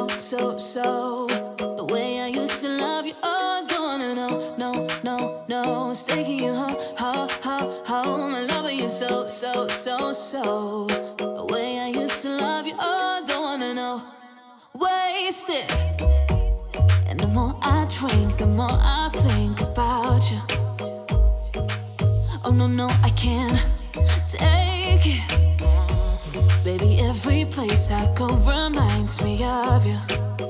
so. The way I used to love you, oh, don't wanna know, no. It's taking you home. I love you so. The way I used to love you, oh, don't wanna know. Wasted. And the more I drink, the more I think about you. Oh no, I can't take it. Baby, every place I go reminds me of you.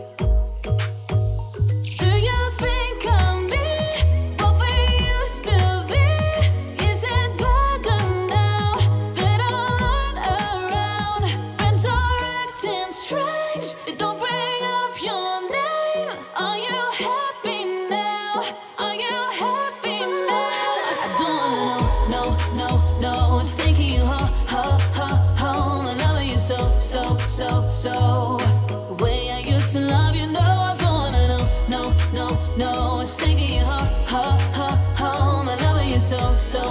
Do you think of me, what we used to be? Is it better now that I'm not around? Friends are acting strange, they don't bring up your name. Are you happy now? Are you happy now? I don't wanna know, no. It's taking you home. I love you so. The way I used to love you, no, I don't wanna know, no. It's taking you home. I love you so.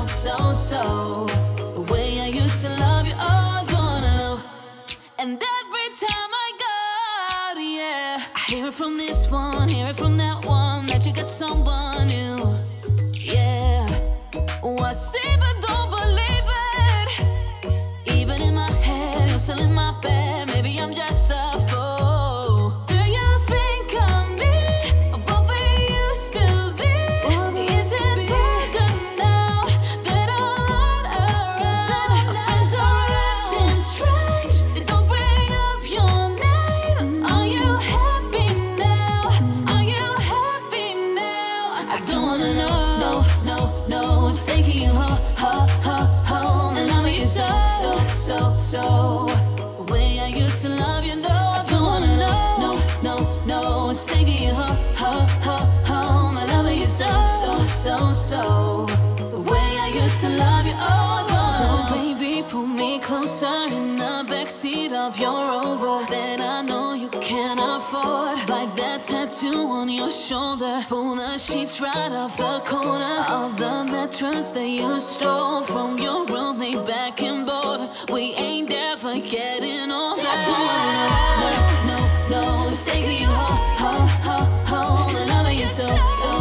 The way I used to love you, oh, I don't wanna know. And every time I go out, yeah, I hear it from this one, hear it from that one, that you got someone new. Yeah, I see but don't believe it. Even in my head, you're still in my bed. Maybe I'm just a fool. Do you think of me, what we used to be? Is it better now that I'm not around? Friends are acting strange, they don't bring up your name. Are you happy now? Are you happy now? I don't wanna know, no. It's taking you home. And love you so. The way I used to love you, no, I don't wanna know, no. It's taking you home. I love you so. The way I used to love you, oh, I don't know. So baby, pull me closer in the backseat of your Rover that I know you can't afford. Like that tattoo on your shoulder. Pull the sheets right off the corner of the mattress that you stole from your roommate back in Boulder. We ain't ever getting older. I don't wanna know, no. It's taking you home. I love you so.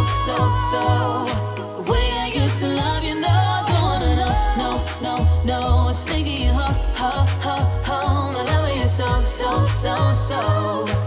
The way I used to love you, no, I don't wanna know, no. It's taking you home. I love you so.